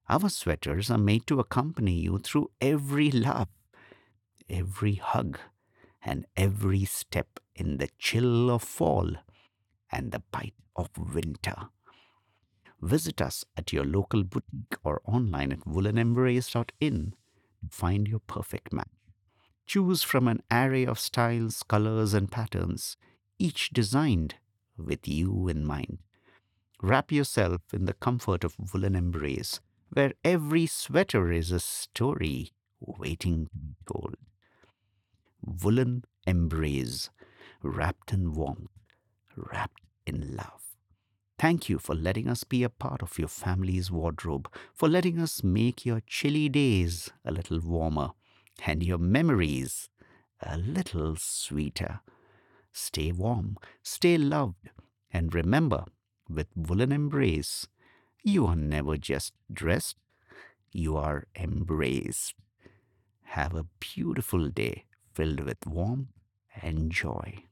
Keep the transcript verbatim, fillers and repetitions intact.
Our sweaters are made to accompany you through every laugh, every hug, and every step in the chill of fall and the bite of winter. Visit us at your local boutique or online at woolen embrace dot in to find your perfect match. Choose from an array of styles, colors, and patterns, each designed with you in mind. Wrap yourself in the comfort of woolen embrace, where every sweater is a story waiting to be told. Woolen embrace, wrapped in warmth, wrapped in love. Thank you for letting us be a part of your family's wardrobe, for letting us make your chilly days a little warmer and your memories a little sweeter. Stay warm, stay loved, and remember, with Woolen Embrace, you are never just dressed, you are embraced. Have a beautiful day filled with warmth and joy.